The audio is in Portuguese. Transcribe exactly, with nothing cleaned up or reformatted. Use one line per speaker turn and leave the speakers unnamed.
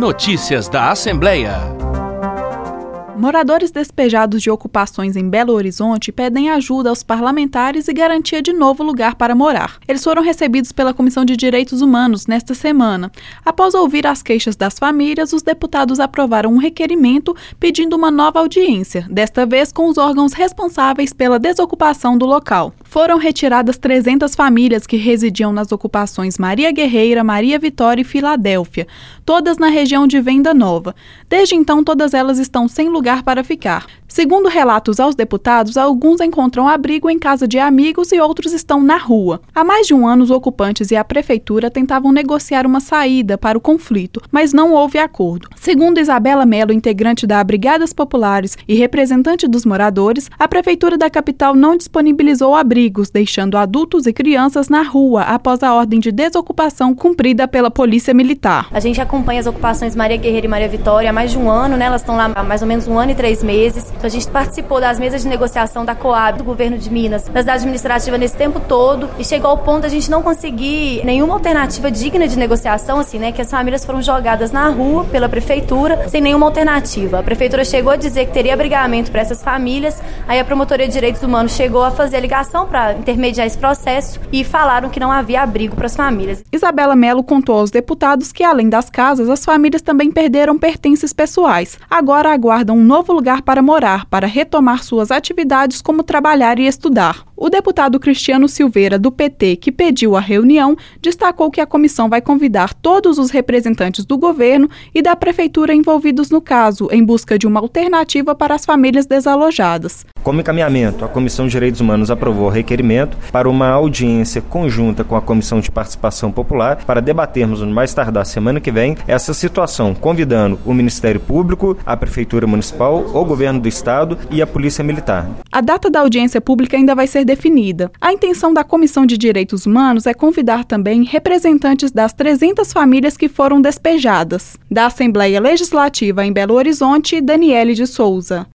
Notícias da Assembleia.
Moradores despejados de ocupações em Belo Horizonte pedem ajuda aos parlamentares e garantia de novo lugar para morar. Eles foram recebidos pela Comissão de Direitos Humanos nesta semana. Após ouvir as queixas das famílias, os deputados aprovaram um requerimento pedindo uma nova audiência, desta vez com os órgãos responsáveis pela desocupação do local. Foram retiradas trezentas famílias que residiam nas ocupações Maria Guerreira, Maria Vitória e Filadélfia, todas na região de Venda Nova. Desde então, todas elas estão sem lugar para ficar. Segundo relatos aos deputados, alguns encontram abrigo em casa de amigos e outros estão na rua. Há mais de um ano, os ocupantes e a prefeitura tentavam negociar uma saída para o conflito, mas não houve acordo. Segundo Isabela Melo, integrante da Brigadas Populares e representante dos moradores, a prefeitura da capital não disponibilizou abrigos, deixando adultos e crianças na rua após a ordem de desocupação cumprida pela Polícia Militar.
A gente acompanha as ocupações Maria Guerreira e Maria Vitória há mais de um ano, né? Elas estão lá há mais ou menos um ano e três meses. Então, a gente participou das mesas de negociação da Coab, do governo de Minas, da cidade administrativa nesse tempo todo, e chegou ao ponto de a gente não conseguir nenhuma alternativa digna de negociação, assim, né? Que as famílias foram jogadas na rua pela prefeitura sem nenhuma alternativa. A prefeitura chegou a dizer que teria abrigamento para essas famílias, aí a Promotoria de Direitos Humanos chegou a fazer a ligação para intermediar esse processo e falaram que não havia abrigo para as famílias.
Isabela Melo contou aos deputados que, além das casas, as famílias também perderam pertences pessoais. Agora aguardam um novo lugar para morar, para retomar suas atividades como trabalhar e estudar. O deputado Cristiano Silveira, do P T, que pediu a reunião, destacou que a comissão vai convidar todos os representantes do governo e da prefeitura envolvidos no caso, em busca de uma alternativa para as famílias desalojadas.
Como encaminhamento, a Comissão de Direitos Humanos aprovou o requerimento para uma audiência conjunta com a Comissão de Participação Popular para debatermos no mais tardar semana que vem essa situação, convidando o Ministério Público, a Prefeitura Municipal, o Governo do Estado e a Polícia Militar.
A data da audiência pública ainda vai ser definida. A intenção da Comissão de Direitos Humanos é convidar também representantes das trezentas famílias que foram despejadas. Da Assembleia Legislativa em Belo Horizonte, Daniele de Souza.